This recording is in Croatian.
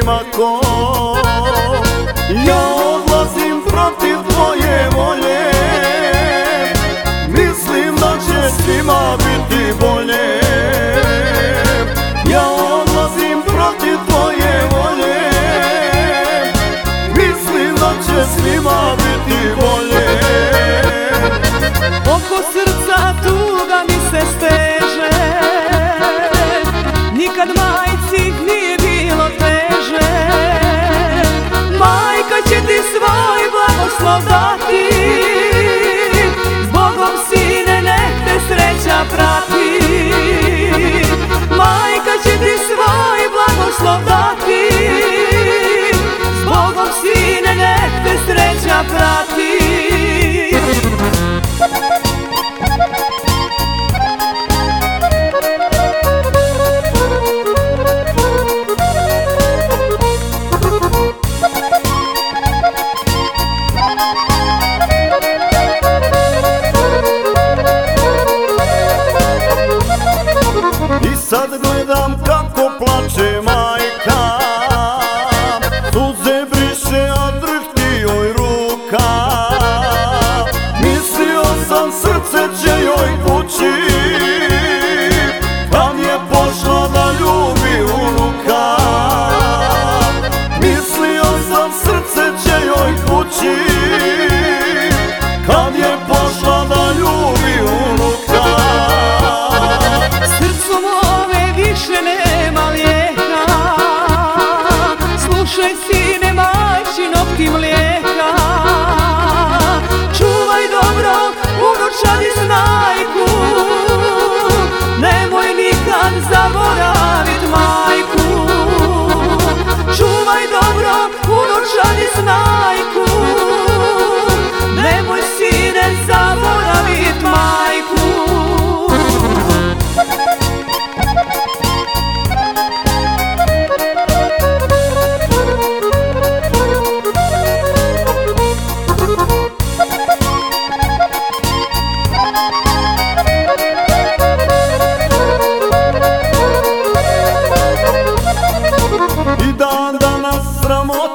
ko. Ja odlazim protiv tvoje volje, mislim da će svima biti bolje. Ja odlazim protiv tvoje volje, mislim da će svima biti bolje. Oko srca tuga mi se steže, nikad majci nije bilo teže. Majka će ti svoj blagoslov dati, zbogom sine nek te sreća prati. Majka će ti svoj blagoslov dati, zbogom sine nek te sreća prati. I sad gledam kako plače majka, suze briše, a drhti joj ruka. Mislio sam srce će joj pući, kad je pošla da ljubi unuka. Mislio sam srce će joj pući, kad je pošla da ljubi unuka. Više nema lijeka, slušaj sine majčinog ti mlijeka. Čuvaj dobro unučadi snajku, nemoj nikad zaboravit majku. Čuvaj dobro unučadi snajku, nemoj sine zaboravit majku. I dan danas sramota